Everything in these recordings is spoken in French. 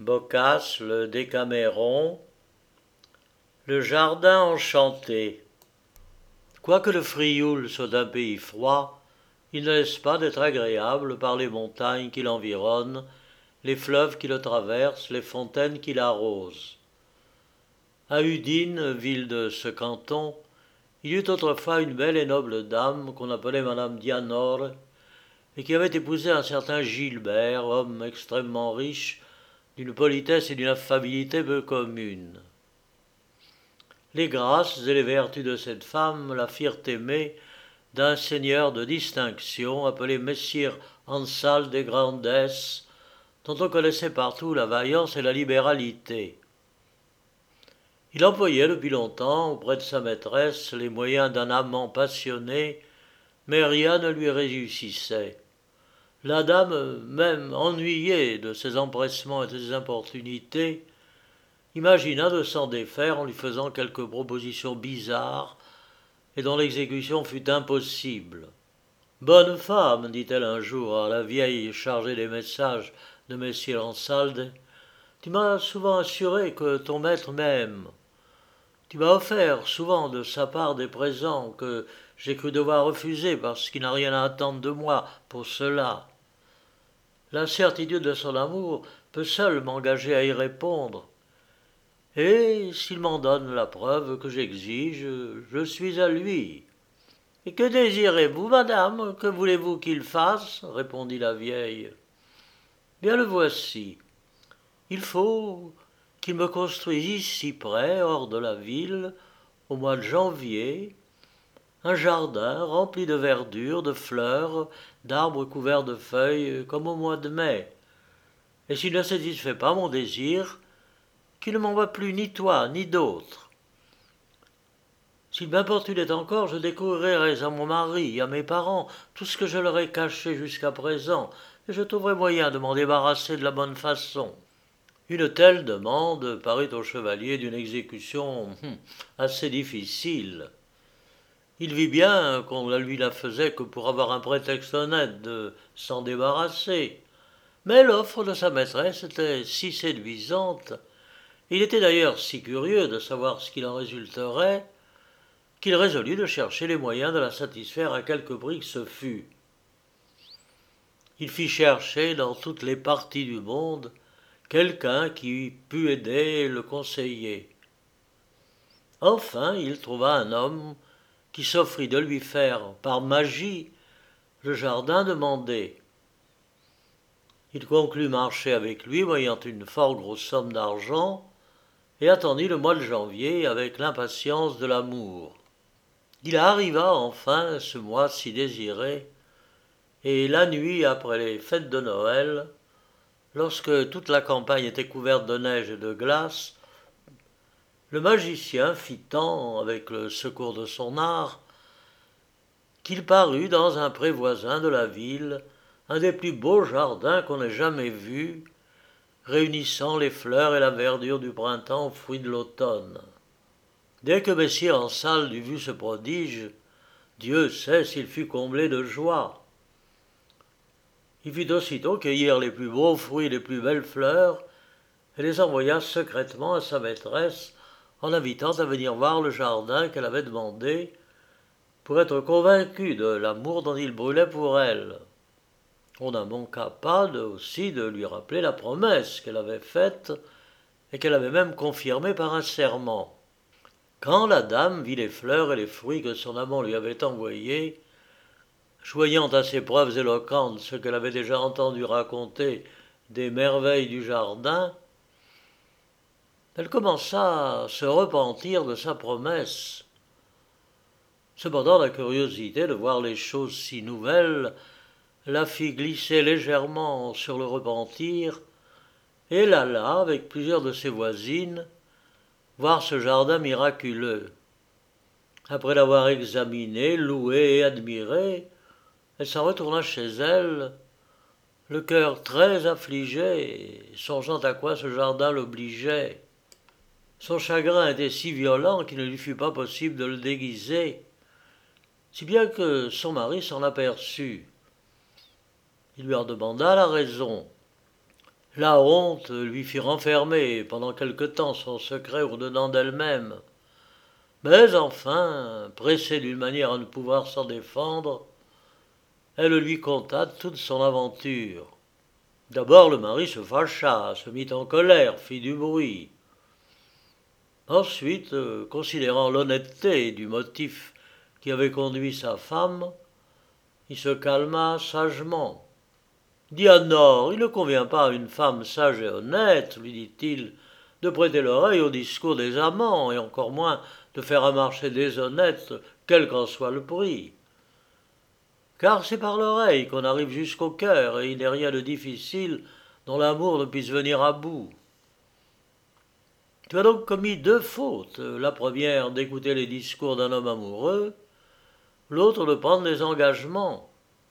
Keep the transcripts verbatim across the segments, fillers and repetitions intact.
Boccace, le Décaméron, le jardin enchanté. Quoique le Frioul soit un pays froid, il ne laisse pas d'être agréable par les montagnes qui l'environnent, les fleuves qui le traversent, les fontaines qui l'arrosent. À Udine, ville de ce canton, il y eut autrefois une belle et noble dame qu'on appelait Madame Dianore, et qui avait épousé un certain Gilbert, homme extrêmement riche, d'une politesse et d'une affabilité peu communes. Les grâces et les vertus de cette femme la firent aimer d'un seigneur de distinction appelé Messire Ansal des Grandes, dont on connaissait partout la vaillance et la libéralité. Il employait depuis longtemps auprès de sa maîtresse les moyens d'un amant passionné, mais rien ne lui réussissait. La dame, même ennuyée de ses empressements et de ses importunités, imagina de s'en défaire en lui faisant quelques propositions bizarres et dont l'exécution fut impossible. « Bonne femme, dit-elle un jour à la vieille chargée des messages de Messire Ansalde, tu m'as souvent assuré que ton maître m'aime. Tu m'as offert souvent de sa part des présents que j'ai cru devoir refuser parce qu'il n'a rien à attendre de moi pour cela. La certitude de son amour peut seule m'engager à y répondre. Et s'il m'en donne la preuve que j'exige, je suis à lui. »« Et que désirez-vous, madame? Que voulez-vous qu'il fasse ?» répondit la vieille. « Bien le voici. Il faut qu'il me construise ici près, hors de la ville, au mois de janvier, un jardin rempli de verdure, de fleurs, d'arbres couverts de feuilles, comme au mois de mai. Et s'il ne satisfait pas mon désir, qu'il ne m'envoie plus ni toi, ni d'autres. S'il m'importunait encore, je découvrirais à mon mari, à mes parents, tout ce que je leur ai caché jusqu'à présent, et je trouverais moyen de m'en débarrasser de la bonne façon. » Une telle demande parut au chevalier d'une exécution hum, assez difficile. Il vit bien qu'on ne lui la faisait que pour avoir un prétexte honnête de s'en débarrasser. Mais l'offre de sa maîtresse était si séduisante, il était d'ailleurs si curieux de savoir ce qu'il en résulterait, qu'il résolut de chercher les moyens de la satisfaire à quelque prix que ce fût. Il fit chercher dans toutes les parties du monde quelqu'un qui pût aider et le conseiller. Enfin, il trouva un homme qui s'offrit de lui faire, par magie, le jardin demandé. Il conclut marché avec lui, moyant une fort grosse somme d'argent, et attendit le mois de janvier avec l'impatience de l'amour. Il arriva enfin ce mois si désiré, et la nuit après les fêtes de Noël, lorsque toute la campagne était couverte de neige et de glace, le magicien fit tant avec le secours de son art qu'il parut dans un pré voisin de la ville un des plus beaux jardins qu'on ait jamais vus, réunissant les fleurs et la verdure du printemps aux fruits de l'automne. Dès que Messire Ansald eut vu ce prodige, Dieu sait s'il fut comblé de joie. Il fit aussitôt cueillir les plus beaux fruits et les plus belles fleurs, et les envoya secrètement à sa maîtresse en l'invitant à venir voir le jardin qu'elle avait demandé, pour être convaincu de l'amour dont il brûlait pour elle. On ne manqua pas de, aussi de lui rappeler la promesse qu'elle avait faite et qu'elle avait même confirmée par un serment. Quand la dame vit les fleurs et les fruits que son amant lui avait envoyés, joignant à ses preuves éloquentes ce qu'elle avait déjà entendu raconter des merveilles du jardin, elle commença à se repentir de sa promesse. Cependant, la curiosité de voir les choses si nouvelles la fit glisser légèrement sur le repentir, et elle alla, avec plusieurs de ses voisines, voir ce jardin miraculeux. Après l'avoir examiné, loué et admiré, elle s'en retourna chez elle, le cœur très affligé, songeant à quoi ce jardin l'obligeait. Son chagrin était si violent qu'il ne lui fut pas possible de le déguiser, si bien que son mari s'en aperçut. Il lui en demanda la raison. La honte lui fit renfermer pendant quelque temps son secret au-dedans d'elle-même. Mais enfin, pressée d'une manière à ne pouvoir s'en défendre, elle lui conta toute son aventure. D'abord le mari se fâcha, se mit en colère, fit du bruit. Ensuite, euh, considérant l'honnêteté du motif qui avait conduit sa femme, il se calma sagement. Dianor, il ne convient pas à une femme sage et honnête, lui dit-il, de prêter l'oreille au discours des amants, et encore moins de faire un marché déshonnête, quel qu'en soit le prix. Car c'est par l'oreille qu'on arrive jusqu'au cœur, et il n'est rien de difficile dont l'amour ne puisse venir à bout. Tu as donc commis deux fautes, la première d'écouter les discours d'un homme amoureux, l'autre de prendre des engagements.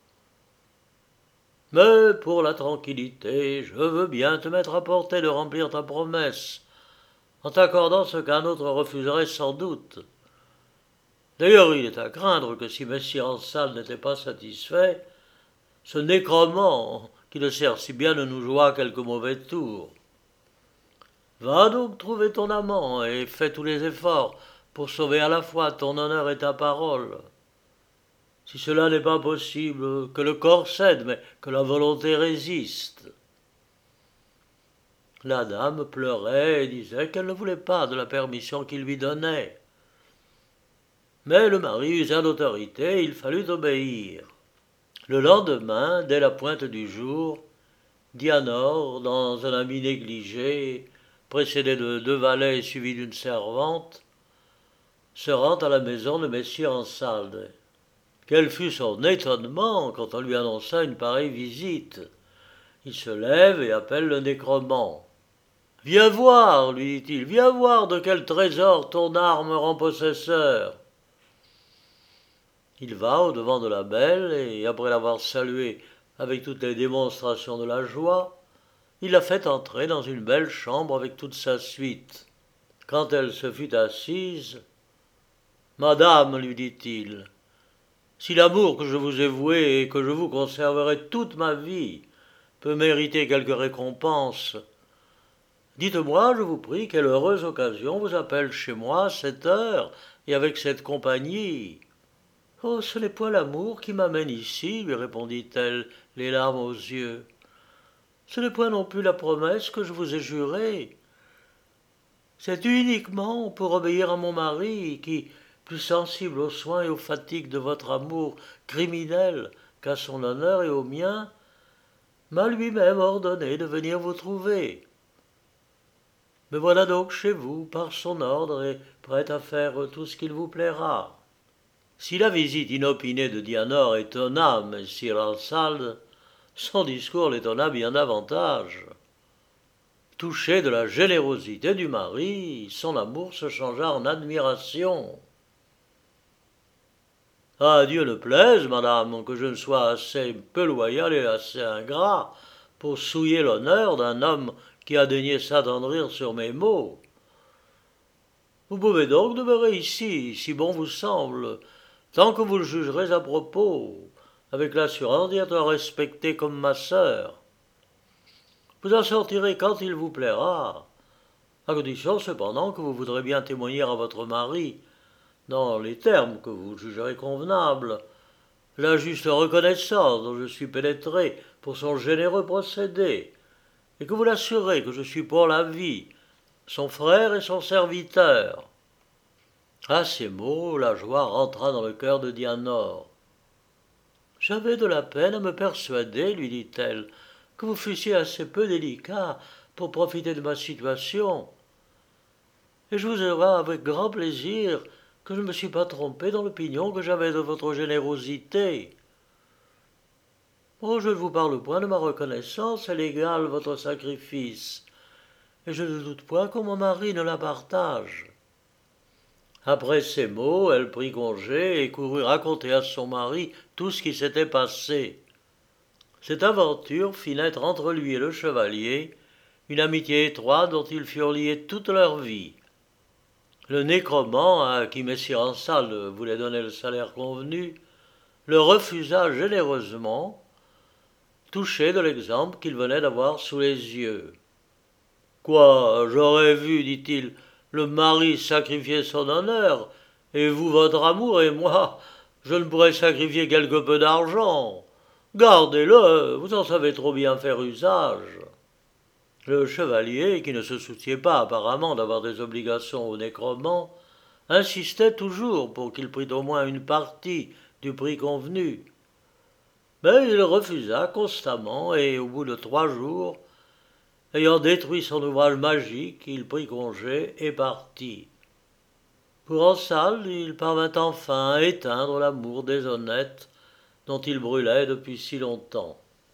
Mais pour la tranquillité, je veux bien te mettre à portée de remplir ta promesse, en t'accordant ce qu'un autre refuserait sans doute. D'ailleurs, il est à craindre que si Messire Ansal n'était pas satisfait, ce nécromant, qui le sert si bien, ne nous joua quelque mauvais tour. Va donc trouver ton amant et fais tous les efforts pour sauver à la fois ton honneur et ta parole. Si cela n'est pas possible, que le corps cède, mais que la volonté résiste. La dame pleurait et disait qu'elle ne voulait pas de la permission qu'il lui donnait. Mais le mari usa d'autorité et il fallut obéir. Le lendemain, dès la pointe du jour, Dianor, dans un habit négligé, précédé de deux valets et suivi d'une servante, se rend à la maison de messire Ansalde. Quel fut son étonnement quand on lui annonça une pareille visite. Il se lève et appelle le nécromant. « Viens voir, lui dit-il, viens voir de quel trésor ton arme rend possesseur. » Il va au-devant de la belle et, après l'avoir saluée avec toutes les démonstrations de la joie, il la fait entrer dans une belle chambre avec toute sa suite. Quand elle se fut assise, « Madame, lui dit-il, si l'amour que je vous ai voué et que je vous conserverai toute ma vie peut mériter quelque récompense, dites-moi, je vous prie, quelle heureuse occasion vous appelle chez moi à cette heure et avec cette compagnie. » « Oh, ce n'est point l'amour qui m'amène ici, lui répondit-elle, les larmes aux yeux. Ce n'est point non plus la promesse que je vous ai jurée. C'est uniquement pour obéir à mon mari qui, plus sensible aux soins et aux fatigues de votre amour criminel qu'à son honneur et au mien, m'a lui-même ordonné de venir vous trouver. Me voilà donc chez vous, par son ordre, et prêt à faire tout ce qu'il vous plaira. » Si la visite inopinée de Dianor étonna Messire Ansalde, son discours l'étonna bien davantage. Touché de la générosité du mari, son amour se changea en admiration. « À Dieu ne plaise, madame, que je ne sois assez peu loyal et assez ingrat pour souiller l'honneur d'un homme qui a daigné s'attendrir sur mes maux. Vous pouvez donc demeurer ici, si bon vous semble, tant que vous le jugerez à propos, avec l'assurance d'y être respectée comme ma sœur. Vous en sortirez quand il vous plaira, à condition cependant que vous voudrez bien témoigner à votre mari, dans les termes que vous jugerez convenables, la juste reconnaissance dont je suis pénétré pour son généreux procédé, et que vous l'assurez que je suis pour la vie son frère et son serviteur. » À ces mots, la joie rentra dans le cœur de Dianor. « J'avais de la peine à me persuader, lui dit-elle, que vous fussiez assez peu délicat pour profiter de ma situation. Et je vous avoue avec grand plaisir que je ne me suis pas trompé dans l'opinion que j'avais de votre générosité. Oh, je ne vous parle point de ma reconnaissance, elle égale votre sacrifice, et je ne doute point que mon mari ne la partage. » Après ces mots, elle prit congé et courut raconter à son mari tout ce qui s'était passé. Cette aventure fit naître entre lui et le chevalier une amitié étroite dont ils furent liés toute leur vie. Le nécromant, à qui messire Ansalde voulait donner le salaire convenu, le refusa généreusement, touché de l'exemple qu'il venait d'avoir sous les yeux. Quoi, j'aurais vu, dit-il, le mari sacrifier son honneur, et vous votre amour, et moi, je ne pourrais sacrifier quelque peu d'argent. Gardez-le, vous en savez trop bien faire usage. Le chevalier, qui ne se souciait pas apparemment d'avoir des obligations au nécromant, insistait toujours pour qu'il prît au moins une partie du prix convenu. Mais il refusa constamment, et au bout de trois jours, ayant détruit son ouvrage magique, il prit congé et partit. Pour en salle, il parvint enfin à éteindre l'amour déshonnête dont il brûlait depuis si longtemps.